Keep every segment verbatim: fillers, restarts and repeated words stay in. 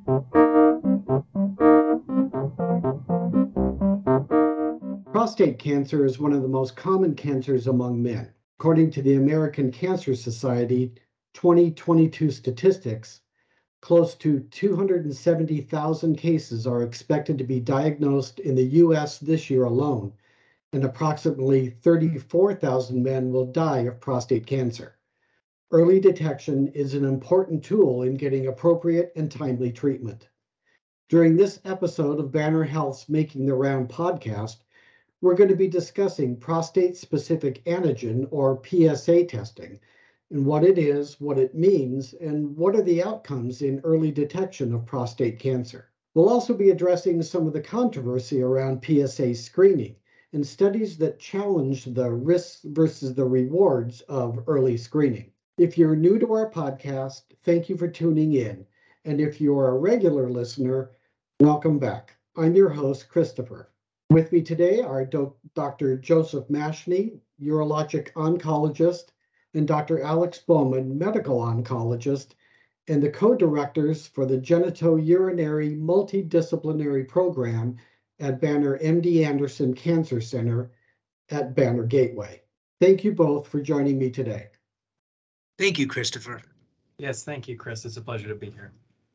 Prostate cancer is one of the most common cancers among men. According to the American Cancer Society twenty twenty-two statistics, close to two hundred seventy thousand cases are expected to be diagnosed in the U S this year alone, and approximately thirty-four thousand men will die of prostate cancer. Early detection is an important tool in getting appropriate and timely treatment. During this episode of Banner Health's Making the Round podcast, we're going to be discussing prostate-specific antigen, or P S A testing, and what it is, what it means, and what are the outcomes in early detection of prostate cancer. We'll also be addressing some of the controversy around P S A screening and studies that challenge the risks versus the rewards of early screening. If you're new to our podcast, thank you for tuning in. And if you're a regular listener, welcome back. I'm your host, Christopher. With me today are Doctor Joseph Mashney, urologic oncologist, and Doctor Alex Bowman, medical oncologist, and the co-directors for the Genitourinary Multidisciplinary Program at Banner M D Anderson Cancer Center at Banner Gateway. Thank you both for joining me today. Thank you, Christopher. Yes, thank you, Chris. It's a pleasure to be here.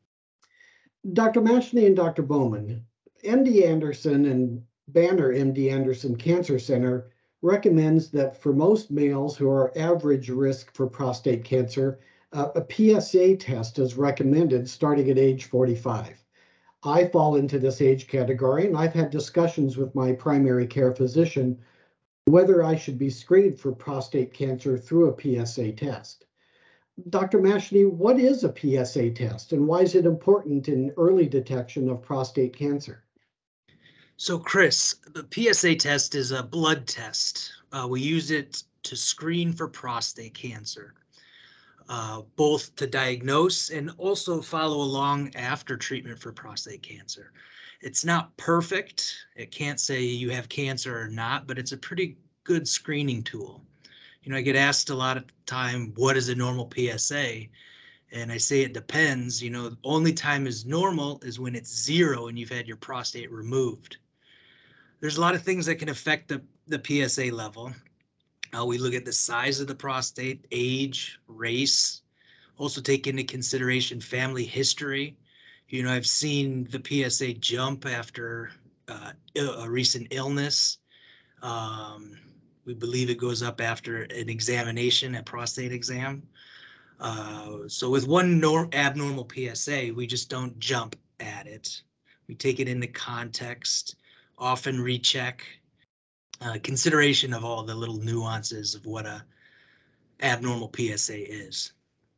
Doctor Mashney and Doctor Bowman, M D Anderson and Banner M D Anderson Cancer Center recommends that for most males who are average risk for prostate cancer, uh, a P S A test is recommended starting at age forty-five. I fall into this age category, and I've had discussions with my primary care physician whether I should be screened for prostate cancer through a P S A test. Doctor Mashney, what is a P S A test, and why is it important in early detection of prostate cancer? So, Chris, the P S A test is a blood test. Uh, we use it to screen for prostate cancer, uh, both to diagnose and also follow along after treatment for prostate cancer. It's not perfect. It can't say you have cancer or not, but it's a pretty good screening tool. You know, I get asked a lot of time, what is a normal P S A? And I say it depends. You know, the only time is normal is when it's zero and you've had your prostate removed. There's a lot of things that can affect the, the P S A level. Uh, we look at the size of the prostate, age, race, also take into consideration family history. You know, I've seen the P S A jump after uh, a recent illness. Um, we believe it goes up after an examination, a prostate exam. Uh, so with one nor- abnormal P S A, we just don't jump at it. We take it into context, often recheck, uh, consideration of all the little nuances of what a abnormal P S A is.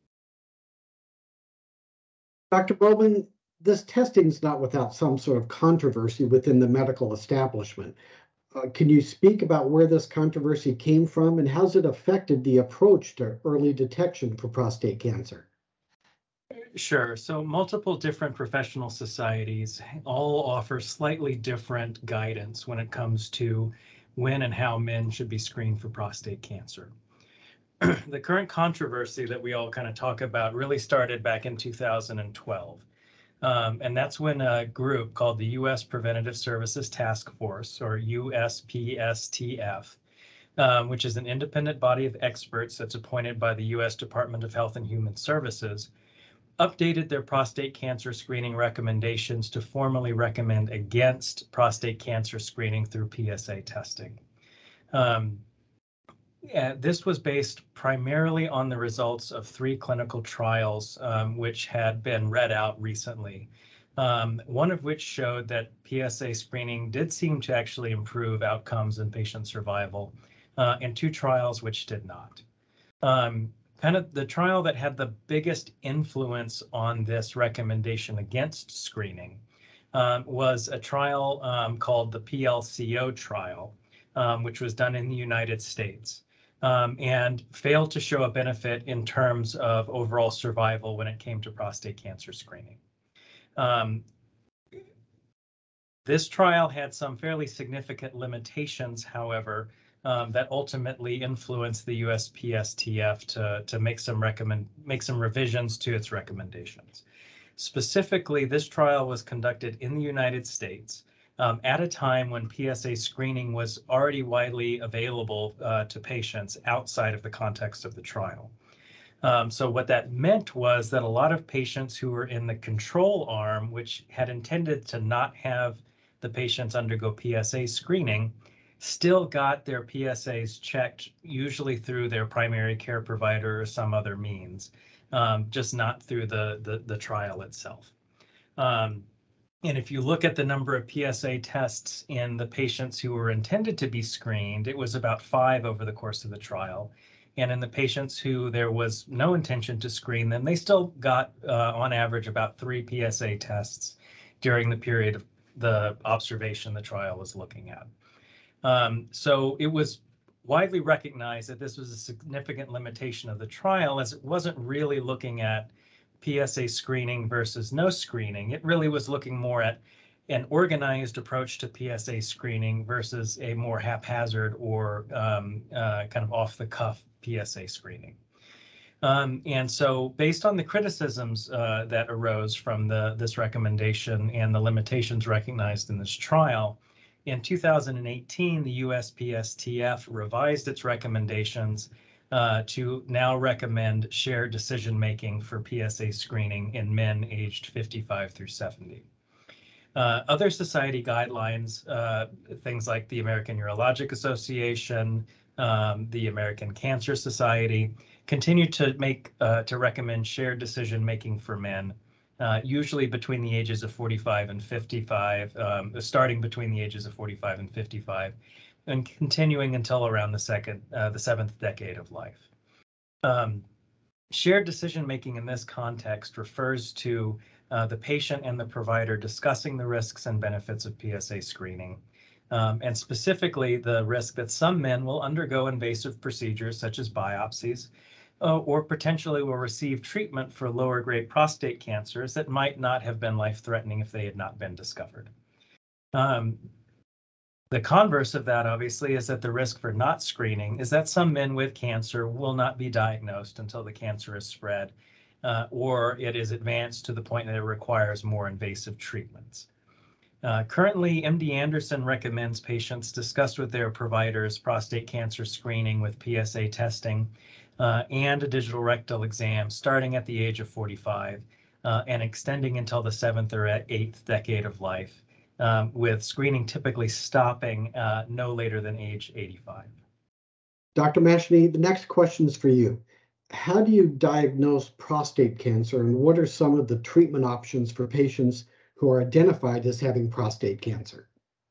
Doctor Bowman, this testing is not without some sort of controversy within the medical establishment. Uh, can you speak about where this controversy came from and how's it affected the approach to early detection for prostate cancer? Sure. So multiple different professional societies all offer slightly different guidance when it comes to when and how men should be screened for prostate cancer. The current controversy that we all kind of talk about really started back in two thousand twelve. Um, and that's when a group called the U S Preventative Services Task Force, or U S P S T F, um, which is an independent body of experts that's appointed by the U S Department of Health and Human Services, updated their prostate cancer screening recommendations to formally recommend against prostate cancer screening through P S A testing. Um, yeah, this was based primarily on the results of three clinical trials, um, which had been read out recently. Um, one of which showed that P S A screening did seem to actually improve outcomes and patient survival, uh, and two trials which did not. Um, kind of the trial that had the biggest influence on this recommendation against screening um, was a trial um, called the P L C O trial, um, which was done in the United States. Um, and failed to show a benefit in terms of overall survival when it came to prostate cancer screening. Um, this trial had some fairly significant limitations, however, um, that ultimately influenced the U S P S T F to, to make some recommend make some revisions to its recommendations. Specifically, this trial was conducted in the United States um, at a time when P S A screening was already widely available uh, to patients outside of the context of the trial. Um, so what that meant was that a lot of patients who were in the control arm, which had intended to not have the patients undergo P S A screening, still got their P S As checked, usually through their primary care provider or some other means, um, just not through the, the, the trial itself. Um, and if you look at the number of P S A tests in the patients who were intended to be screened, it was about five over the course of the trial. And in the patients who there was no intention to screen them, they still got, uh, on average, about three P S A tests during the period of the observation the trial was looking at. Um, so it was widely recognized that this was a significant limitation of the trial, as it wasn't really looking at P S A screening versus no screening. It really was looking more at an organized approach to P S A screening versus a more haphazard or um, uh, kind of off the cuff P S A screening. Um, and so based on the criticisms uh, that arose from the, this recommendation and the limitations recognized in this trial, in two thousand eighteen, the U S P S T F revised its recommendations uh, to now recommend shared decision-making for P S A screening in men aged fifty-five through seventy. Uh, other society guidelines, uh, things like the American Urologic Association, um, the American Cancer Society, continue to make uh, to recommend shared decision-making for men, uh, usually between the ages of forty-five and fifty-five, um, starting between the ages of forty-five and fifty-five, and continuing until around the second, uh, the seventh decade of life. Um, shared decision-making in this context refers to uh, the patient and the provider discussing the risks and benefits of P S A screening, um, and specifically the risk that some men will undergo invasive procedures such as biopsies, uh, or potentially will receive treatment for lower grade prostate cancers that might not have been life-threatening if they had not been discovered. Um, The converse of that, obviously, is that the risk for not screening is that some men with cancer will not be diagnosed until the cancer is spread, uh, or it is advanced to the point that it requires more invasive treatments. Uh, currently, M D Anderson recommends patients discuss with their providers prostate cancer screening with P S A testing uh, and a digital rectal exam starting at the age of forty-five uh, and extending until the seventh or eighth decade of life, um, with screening typically stopping uh, no later than age eighty-five. Doctor Mashny, the next question is for you. How do you diagnose prostate cancer, and what are some of the treatment options for patients who are identified as having prostate cancer?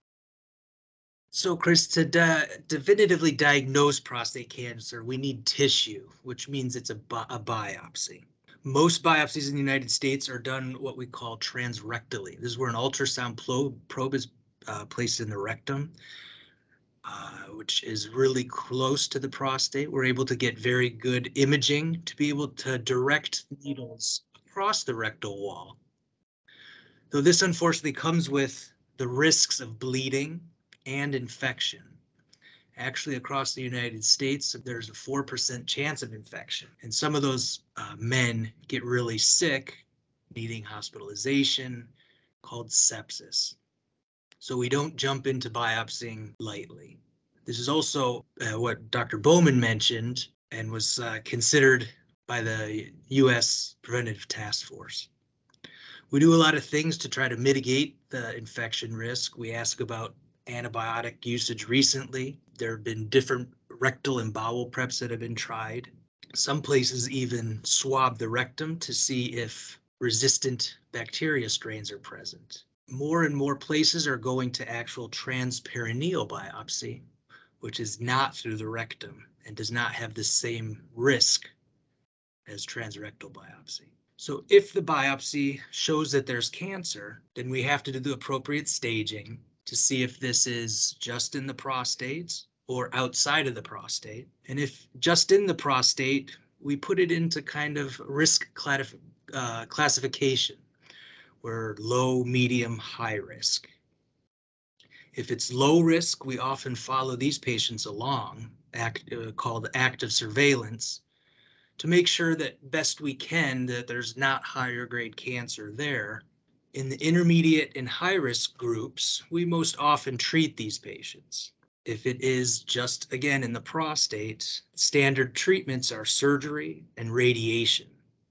So, Chris, to di definitively diagnose prostate cancer, we need tissue, which means it's a, bi a biopsy. Most biopsies in the United States are done what we call transrectally. This is where an ultrasound probe is uh, placed in the rectum, uh, which is really close to the prostate. We're able to get very good imaging to be able to direct needles across the rectal wall. Though this unfortunately comes with the risks of bleeding and infection. Actually, across the United States, there's a four percent chance of infection. And some of those uh, men get really sick, needing hospitalization, called sepsis. So we don't jump into biopsying lightly. This is also uh, what Doctor Bowman mentioned and was uh, considered by the U S Preventative Task Force. We do a lot of things to try to mitigate the infection risk. We ask about antibiotic usage recently. There have been different rectal and bowel preps that have been tried. Some places even swab the rectum to see if resistant bacteria strains are present. More and more places are going to actual transperineal biopsy, which is not through the rectum and does not have the same risk as transrectal biopsy. So if the biopsy shows that there's cancer, then we have to do the appropriate staging to see if this is just in the prostate or outside of the prostate. And if just in the prostate, we put it into kind of risk uh, classification, where low, medium, high risk. If it's low risk, we often follow these patients along, act, uh, called active surveillance, to make sure that best we can that there's not higher grade cancer there. In the intermediate and high risk groups, we most often treat these patients. If it is just, again, in the prostate, standard treatments are surgery and radiation.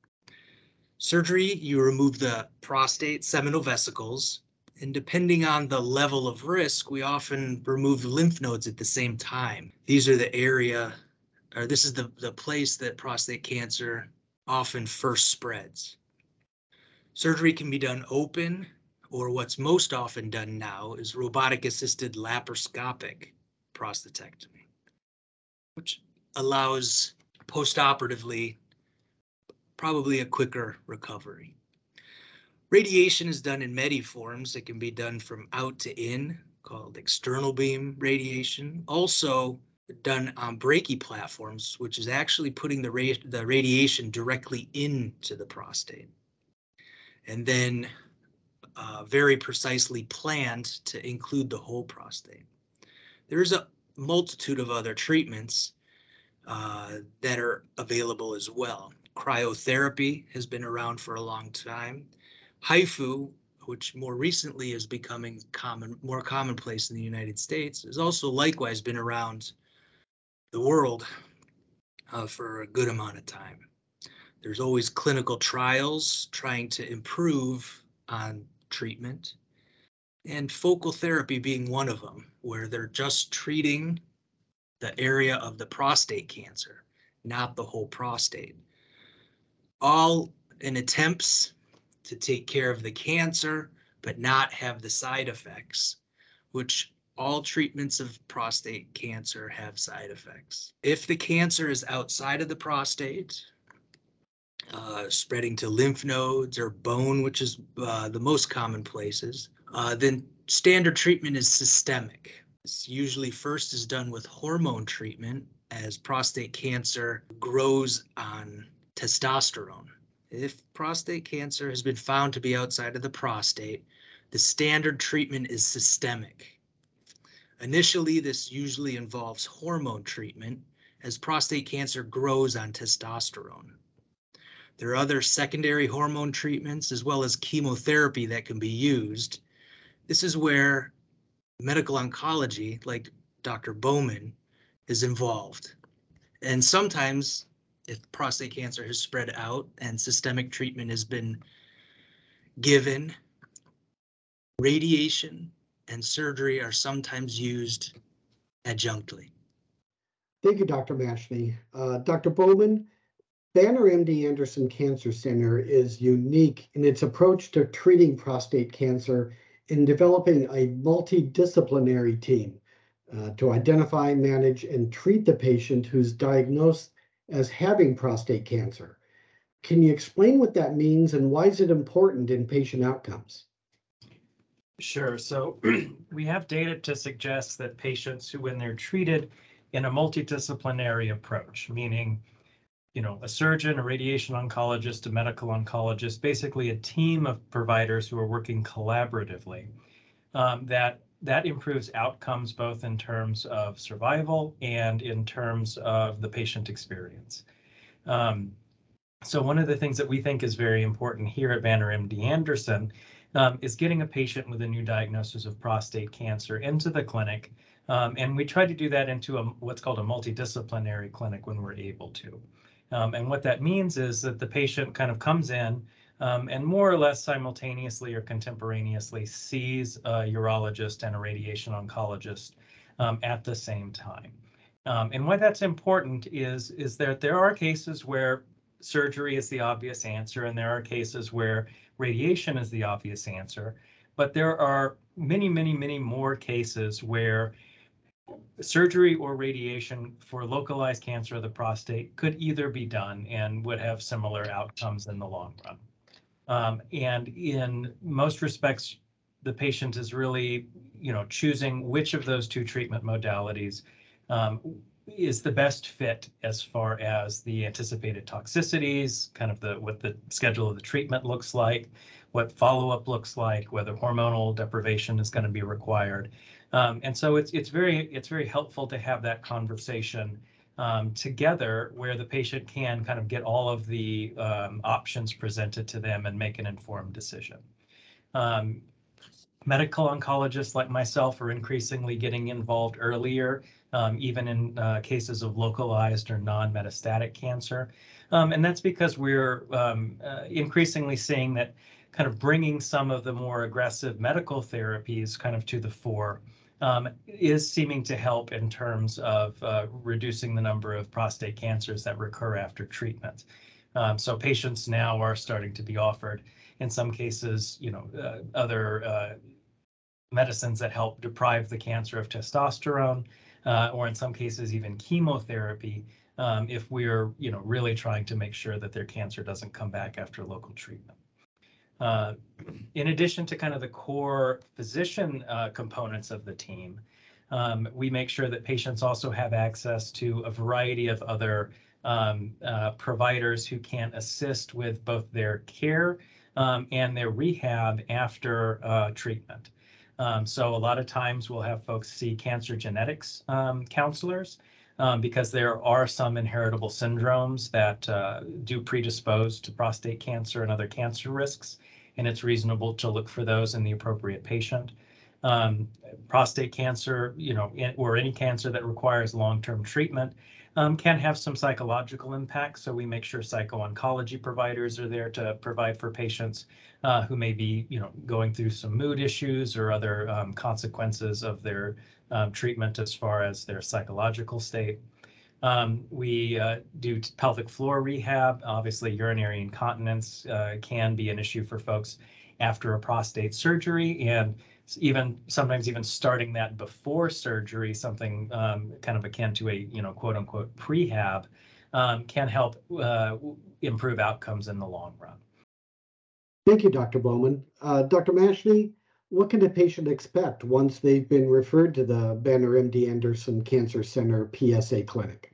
Surgery, you remove the prostate seminal vesicles, and depending on the level of risk, we often remove the lymph nodes at the same time. These are the area, or this is the, the place that prostate cancer often first spreads. Surgery can be done open, or what's most often done now is robotic-assisted laparoscopic prostatectomy, which allows postoperatively probably a quicker recovery. Radiation is done in many forms. It can be done from out to in, called external beam radiation. Also done on brachy platforms, which is actually putting the, ra the radiation directly into the prostate. And then uh, very precisely planned to include the whole prostate. There's a multitude of other treatments uh, that are available as well. Cryotherapy has been around for a long time. HIFU, which more recently is becoming common, more commonplace in the United States, has also likewise been around the world uh, for a good amount of time. There's always clinical trials trying to improve on treatment, and focal therapy being one of them, where they're just treating the area of the prostate cancer, not the whole prostate. All in attempts to take care of the cancer, but not have the side effects, which all treatments of prostate cancer have side effects. If the cancer is outside of the prostate, uh, spreading to lymph nodes or bone, which is uh, the most common places, uh, then standard treatment is systemic. This usually first is done with hormone treatment as prostate cancer grows on testosterone. If prostate cancer has been found to be outside of the prostate, the standard treatment is systemic. Initially, this usually involves hormone treatment as prostate cancer grows on testosterone. There are other secondary hormone treatments as well as chemotherapy that can be used. This is where medical oncology, like Doctor Bowman, is involved. And sometimes, if prostate cancer has spread out and systemic treatment has been given, radiation and surgery are sometimes used adjunctly. Thank you, Doctor Mashney. Uh, Doctor Bowman, Banner M D Anderson Cancer Center is unique in its approach to treating prostate cancer in developing a multidisciplinary team uh, to identify, manage, and treat the patient who's diagnosed as having prostate cancer. Can you explain what that means and why is it important in patient outcomes? Sure. So we have data to suggest that patients who, when they're treated in a multidisciplinary approach, meaning you know, a surgeon, a radiation oncologist, a medical oncologist, basically a team of providers who are working collaboratively, um, that that improves outcomes both in terms of survival and in terms of the patient experience. Um, so one of the things that we think is very important here at Banner M D Anderson um, is getting a patient with a new diagnosis of prostate cancer into the clinic. Um, and we try to do that into a, what's called a multidisciplinary clinic when we're able to. Um, and what that means is that the patient kind of comes in um, and more or less simultaneously or contemporaneously sees a urologist and a radiation oncologist um, at the same time. Um, and why that's important is, is that there are cases where surgery is the obvious answer, and there are cases where radiation is the obvious answer. But there are many, many, many more cases where surgery or radiation for localized cancer of the prostate could either be done and would have similar outcomes in the long run. Um, and in most respects, the patient is really, you know, choosing which of those two treatment modalities um, is the best fit as far as the anticipated toxicities, kind of the what the schedule of the treatment looks like, what follow-up looks like, whether hormonal deprivation is going to be required. Um, and so it's it's very it's very helpful to have that conversation um, together where the patient can kind of get all of the um, options presented to them and make an informed decision. Um, medical oncologists like myself are increasingly getting involved earlier, um, even in uh, cases of localized or non-metastatic cancer. Um, and that's because we're um, uh, increasingly seeing that kind of bringing some of the more aggressive medical therapies kind of to the fore um, is seeming to help in terms of uh, reducing the number of prostate cancers that recur after treatment. Um, so patients now are starting to be offered, in some cases, you know, uh, other uh, medicines that help deprive the cancer of testosterone, uh, or in some cases even chemotherapy, um, if we're, you know, really trying to make sure that their cancer doesn't come back after local treatment. Uh, in addition to kind of the core physician uh, components of the team, um, we make sure that patients also have access to a variety of other um, uh, providers who can assist with both their care um, and their rehab after uh, treatment. Um, so a lot of times we'll have folks see cancer genetics um, counselors um, because there are some inheritable syndromes that uh, do predispose to prostate cancer and other cancer risks, and it's reasonable to look for those in the appropriate patient. Um, prostate cancer, you know, in, or any cancer that requires long-term treatment um, can have some psychological impacts. So we make sure psycho-oncology providers are there to provide for patients uh, who may be, you know, going through some mood issues or other um, consequences of their um, treatment as far as their psychological state. Um, we uh, do pelvic floor rehab. Obviously, urinary incontinence uh, can be an issue for folks after a prostate surgery, and even sometimes even starting that before surgery, something um, kind of akin to a, you know, quote unquote prehab, um, can help uh, improve outcomes in the long run. Thank you, Doctor Bowman. Uh, Doctor Mashney, what can a patient expect once they've been referred to the Banner M D Anderson Cancer Center P S A clinic?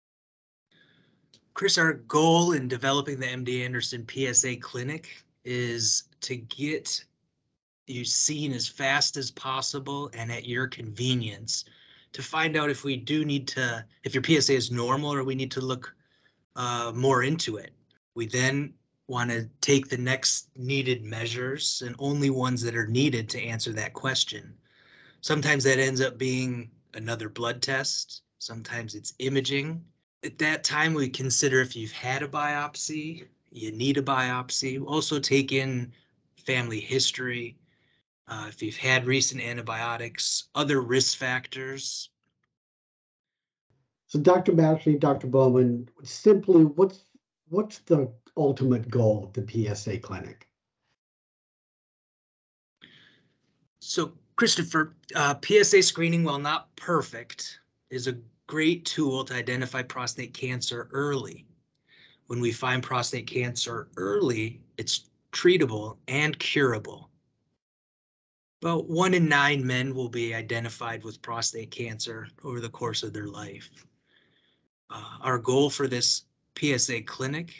Chris, our goal in developing the M D Anderson P S A clinic is to get you seen as fast as possible and at your convenience to find out if we do need to, if your P S A is normal or we need to look uh, more into it. We then want to take the next needed measures and only ones that are needed to answer that question. Sometimes that ends up being another blood test. Sometimes it's imaging. At that time, we consider if you've had a biopsy, you need a biopsy. We'll also take in family history, uh, if you've had recent antibiotics, other risk factors. So, Doctor Mashney, Doctor Bowman, simply, what's what's the ultimate goal of the P S A clinic? So, Christopher, uh, P S A screening, while not perfect, is a great tool to identify prostate cancer early. When we find prostate cancer early, it's treatable and curable. About one in nine men will be identified with prostate cancer over the course of their life. Uh, our goal for this P S A clinic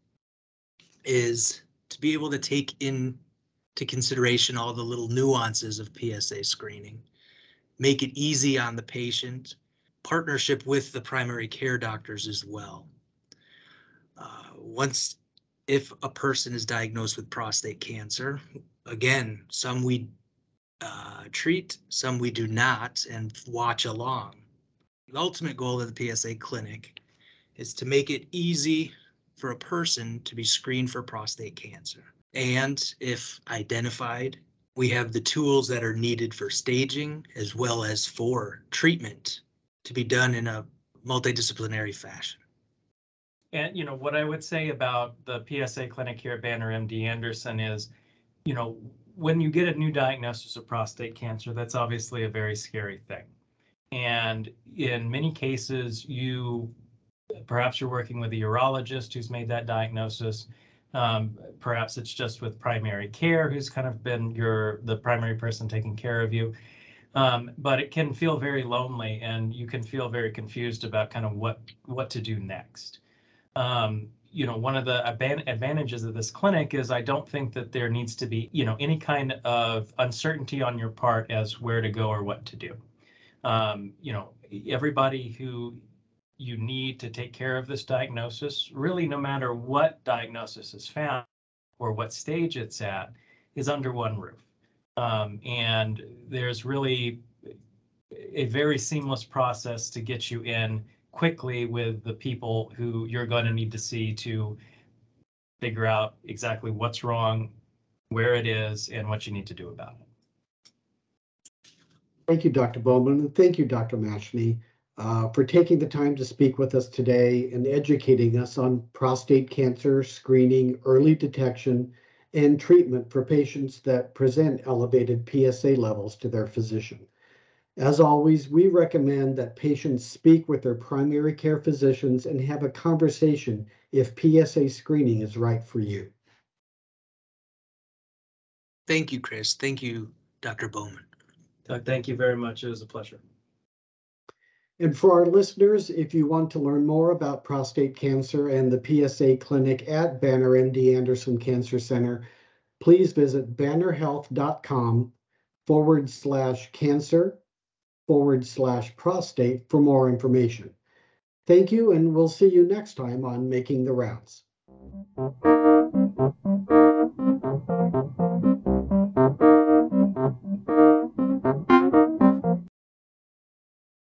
is to be able to take into consideration all the little nuances of P S A screening, make it easy on the patient, partnership with the primary care doctors as well. Uh, once, if a person is diagnosed with prostate cancer, again, some we uh, treat, some we do not, and watch along. The ultimate goal of the P S A clinic is to make it easy for a person to be screened for prostate cancer. And if identified, we have the tools that are needed for staging as well as for treatment to be done in a multidisciplinary fashion. And, you know, what I would say about the P S A clinic here at Banner M D Anderson is, you know, when you get a new diagnosis of prostate cancer, that's obviously a very scary thing. And in many cases, you perhaps you're working with a urologist who's made that diagnosis. Um, perhaps it's just with primary care, who's kind of been your the primary person taking care of you. Um, but it can feel very lonely, and you can feel very confused about kind of what what to do next. Um, you know, one of the advantages of this clinic is I don't think that there needs to be, you know, any kind of uncertainty on your part as where to go or what to do. Um, you know, everybody who you need to take care of this diagnosis, really no matter what diagnosis is found or what stage it's at, is under one roof. Um, and there's really a very seamless process to get you in quickly with the people who you're going to need to see to figure out exactly what's wrong, where it is, and what you need to do about it. Thank you, Doctor Bowman, and thank you, Doctor Mashny, uh, for taking the time to speak with us today and educating us on prostate cancer screening, early detection, and treatment for patients that present elevated P S A levels to their physician. As always, we recommend that patients speak with their primary care physicians and have a conversation if P S A screening is right for you. Thank you, Chris. Thank you, Doctor Bowman. Doug, thank you very much. It was a pleasure. And for our listeners, if you want to learn more about prostate cancer and the P S A clinic at Banner M D Anderson Cancer Center, please visit bannerhealth.com forward slash cancer forward slash prostate for more information. Thank you, and we'll see you next time on Making the Rounds.